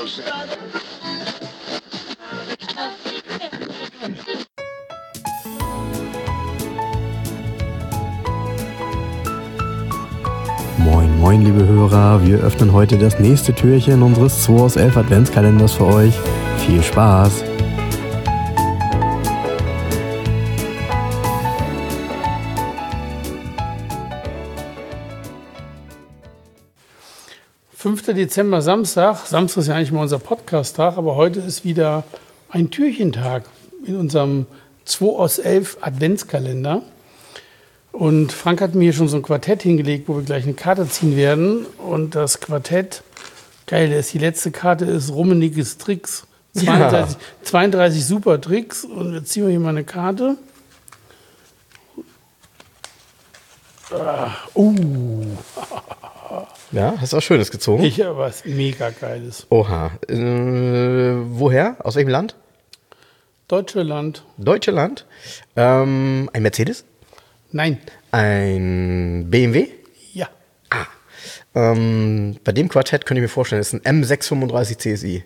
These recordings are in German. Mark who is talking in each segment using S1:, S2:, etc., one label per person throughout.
S1: Moin, moin, liebe Hörer. Wir öffnen heute das nächste Türchen unseres 2 aus 11 Adventskalenders für euch. Viel Spaß!
S2: Dezember, Samstag. Samstag ist ja eigentlich mal unser Podcast-Tag, aber heute ist wieder ein Türchentag in unserem 2 aus 11 Adventskalender. Und Frank hat mir hier schon so ein Quartett hingelegt, wo wir gleich eine Karte ziehen werden. Und das Quartett, geil, die letzte Karte ist Rummeniges Tricks. 32 super Tricks. Und jetzt ziehen wir hier mal eine Karte.
S1: Ja, hast du auch Schönes gezogen?
S2: Ich habe was mega Geiles.
S1: Oha. Woher? Aus welchem Land?
S2: Deutschland.
S1: Deutschland. Ein Mercedes?
S2: Nein.
S1: Ein BMW?
S2: Ja.
S1: Bei dem Quartett könnte ich mir vorstellen, das ist ein M635 CSI.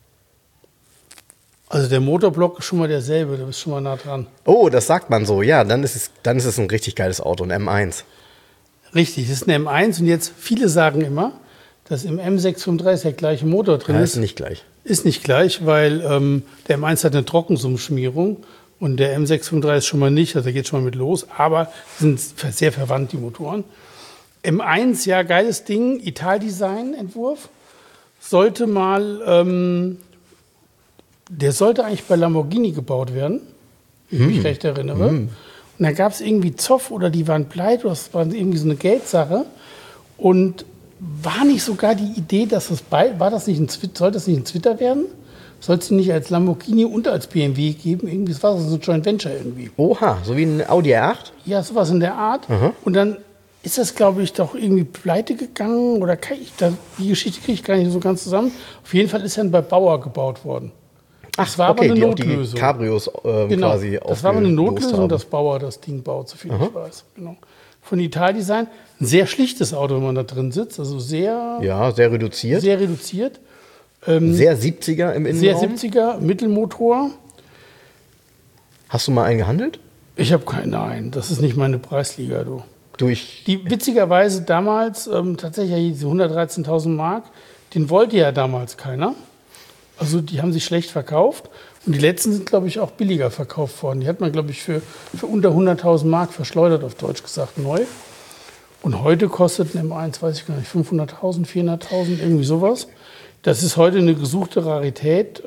S2: Also der Motorblock ist schon mal derselbe, da bist schon mal nah dran.
S1: Oh, das sagt man so. Ja, dann ist es ein richtig geiles Auto, ein M1.
S2: Richtig, das ist ein M1 und jetzt, viele sagen immer, dass im M635 der gleiche Motor drin ist.
S1: Ist nicht gleich.
S2: Ist nicht gleich, weil der M1 hat eine Trockensummschmierung und der M635 schon mal nicht, also da geht schon mal mit los, aber sind sehr verwandt, die Motoren. M1, ja, geiles Ding, Italdesign-Entwurf, sollte mal, der sollte eigentlich bei Lamborghini gebaut werden, wenn ich mich recht erinnere. Und dann gab es irgendwie Zoff oder die waren pleite, das war irgendwie so eine Geldsache. Und war nicht sogar die Idee, dass sollte das nicht ein Twitter werden? Sollte es nicht als Lamborghini und als BMW geben? Irgendwie, das war so ein Joint Venture irgendwie.
S1: Oha, so wie ein Audi R8?
S2: Ja, sowas in der Art. Und dann ist das, glaube ich, doch irgendwie pleite gegangen. Oder die Geschichte kriege ich gar nicht so ganz zusammen. Auf jeden Fall ist dann bei Bauer gebaut worden. Das war
S1: okay,
S2: aber eine
S1: die
S2: Notlösung.
S1: Auch die Cabrios
S2: Genau,
S1: quasi
S2: das war aber eine Notlösung,
S1: haben.
S2: dass Bauer das Ding baut, so viel ich weiß. Genau. Von Italdesign. Ein sehr schlichtes Auto, wenn man da drin sitzt. Also sehr
S1: reduziert.
S2: Sehr reduziert.
S1: Sehr 70er im Innenraum.
S2: Sehr 70er, Mittelmotor.
S1: Hast du mal einen gehandelt?
S2: Ich habe keinen, nein. Das ist nicht meine Preisliga, du. Die witzigerweise damals, tatsächlich diese 113.000 Mark, den wollte ja damals keiner. Also die haben sich schlecht verkauft. Und die letzten sind, glaube ich, auch billiger verkauft worden. Die hat man, glaube ich, für unter 100.000 Mark verschleudert, auf Deutsch gesagt, neu. Und heute kostet ein M1, weiß ich gar nicht, 500.000, 400.000, irgendwie sowas. Das ist heute eine gesuchte Rarität.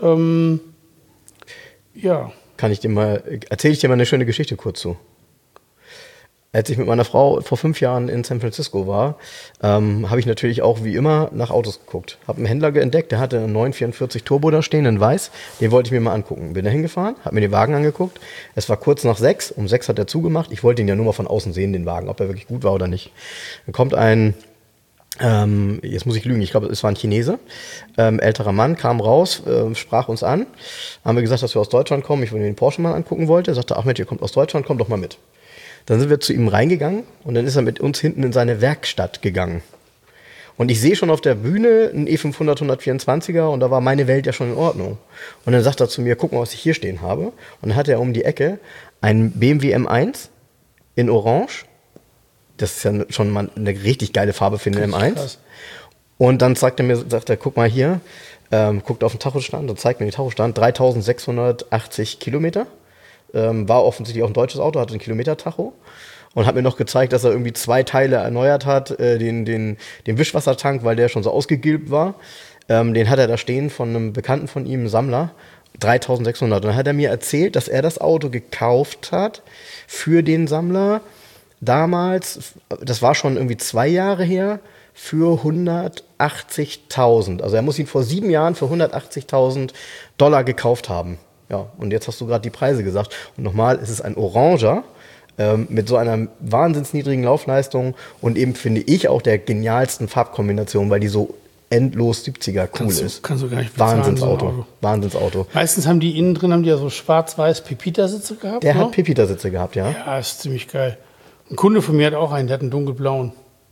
S2: Ja.
S1: Erzähle ich dir mal eine schöne Geschichte kurz zu. Als ich mit meiner Frau vor 5 Jahren in San Francisco war, habe ich natürlich auch wie immer nach Autos geguckt. Habe einen Händler entdeckt, der hatte einen 944 Turbo da stehen, in weiß. Den wollte ich mir mal angucken. Bin da hingefahren, habe mir den Wagen angeguckt. Es war kurz nach 6. Um 6 hat er zugemacht. Ich wollte ihn ja nur mal von außen sehen, den Wagen, ob er wirklich gut war oder nicht. Dann kommt ein, jetzt muss ich lügen, ich glaube, es war ein Chinese, älterer Mann, kam raus, sprach uns an. Haben wir gesagt, dass wir aus Deutschland kommen. Ich mir den Porsche mal angucken wollte. Er sagte, ach Mensch, ihr kommt aus Deutschland, kommt doch mal mit. Dann sind wir zu ihm reingegangen und dann ist er mit uns hinten in seine Werkstatt gegangen. Und ich sehe schon auf der Bühne einen E500 124er und da war meine Welt ja schon in Ordnung. Und dann sagt er zu mir, guck mal, was ich hier stehen habe. Und dann hat er um die Ecke einen BMW M1 in Orange. Das ist ja schon mal eine richtig geile Farbe für den M1. Krass. Und dann sagt er, guck mal hier, guckt auf den Tachostand und zeigt mir den Tachostand, 3.680 Kilometer. War offensichtlich auch ein deutsches Auto, hatte einen Kilometer-Tacho und hat mir noch gezeigt, dass er irgendwie 2 Teile erneuert hat, den Wischwassertank, weil der schon so ausgegilbt war. Den hat er da stehen von einem Bekannten von ihm, einem Sammler, 3.600. Und dann hat er mir erzählt, dass er das Auto gekauft hat für den Sammler damals, das war schon irgendwie 2 Jahre her, für 180.000. Also er muss ihn vor 7 Jahren für 180.000 Dollar gekauft haben. Ja, und jetzt hast du gerade die Preise gesagt. Und nochmal, es ist ein Oranger mit so einer wahnsinns niedrigen Laufleistung und eben, finde ich, auch der genialsten Farbkombination, weil die so endlos 70er cool ist.
S2: Kannst du gar nicht bezahlen,
S1: Wahnsinnsauto. Wahnsinnsauto.
S2: Meistens haben die innen drin ja so schwarz-weiß Pepita-Sitze gehabt.
S1: Der hat Pepita-Sitze gehabt, ja.
S2: Ja, ist ziemlich geil. Ein Kunde von mir hat auch einen, der hat einen dunkelblauen.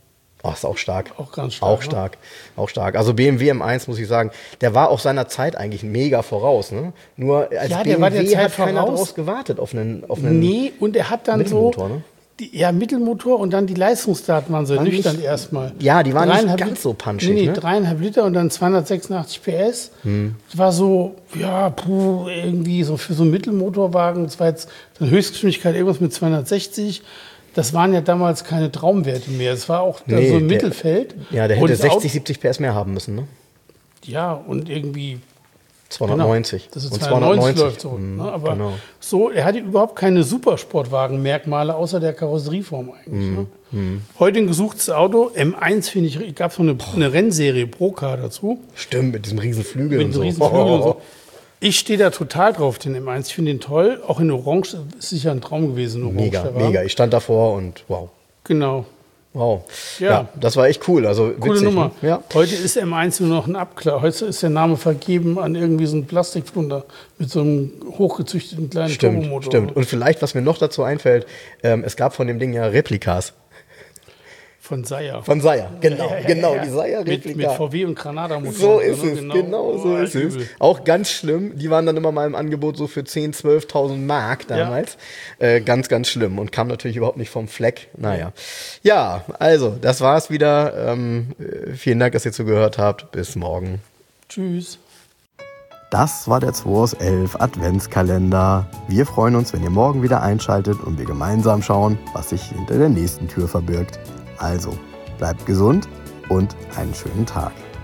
S1: Oh, ist auch stark.
S2: Auch ganz stark.
S1: Auch stark. Auch stark. Also BMW M1, muss ich sagen, der war auch seiner Zeit eigentlich mega voraus. Ne? Nur als
S2: Ja, der
S1: BMW
S2: war der Zeit
S1: hat keiner
S2: voraus.
S1: draus gewartet auf einen
S2: Nee, und er hat dann
S1: Mittelmotor,
S2: so.
S1: ne?
S2: Mittelmotor und dann die Leistungsdaten waren so nüchtern
S1: nicht,
S2: erstmal.
S1: Ja, die waren nicht
S2: 3,5
S1: ganz so punchig.
S2: Nee,
S1: Ne?
S2: 3,5 Liter und dann 286 PS. Das war so, ja, irgendwie so für so einen Mittelmotorwagen. Das war jetzt eine Höchstgeschwindigkeit irgendwas mit 260. Das waren ja damals keine Traumwerte mehr. Es war auch so im Mittelfeld.
S1: Ja, der
S2: Und
S1: hätte
S2: das
S1: 60, 70 PS mehr haben müssen. Ne?
S2: Ja, und irgendwie
S1: 290.
S2: Genau, das ist
S1: und
S2: 290 läuft so. Ne? Aber
S1: genau.
S2: so, er hatte überhaupt keine Supersportwagen-Merkmale außer der Karosserieform eigentlich. Ne? Heute ein gesuchtes Auto. M1 finde ich, gab es noch eine Rennserie Procar dazu.
S1: Stimmt, mit diesem riesen Flügel
S2: Mit
S1: und
S2: einem
S1: so.
S2: riesen Flügel und so. Ich stehe da total drauf, den M1. Ich finde den toll. Auch in Orange ist sicher ein Traum gewesen. Orange,
S1: Mega, mega. Ich stand davor und wow.
S2: Genau.
S1: Wow.
S2: Ja.
S1: Das war echt cool. Also
S2: Coole
S1: witzig,
S2: Nummer.
S1: Ne? Ja.
S2: Heute ist M1 nur noch ein Abklar. Heute ist der Name vergeben an irgendwie so einen Plastikflunder mit so einem hochgezüchteten kleinen Turbomotor.
S1: Stimmt. Und vielleicht, was mir noch dazu einfällt, es gab von dem Ding ja Replikas.
S2: Von Seier.
S1: Von Seier, genau,
S2: Ja.
S1: die Seier-Replika.
S2: Mit VW und Granada-Motoren.
S1: So ist
S2: ne?
S1: es, genau so ist es. Auch ganz schlimm, die waren dann immer mal im Angebot so für 10.000, 12.000 Mark damals. Ja. Ganz, ganz schlimm und kam natürlich überhaupt nicht vom Fleck. Naja. Ja, also, das war's wieder. Vielen Dank, dass ihr zugehört habt. Bis morgen.
S2: Tschüss.
S1: Das war der 2 aus 11 Adventskalender. Wir freuen uns, wenn ihr morgen wieder einschaltet und wir gemeinsam schauen, was sich hinter der nächsten Tür verbirgt. Also, bleibt gesund und einen schönen Tag.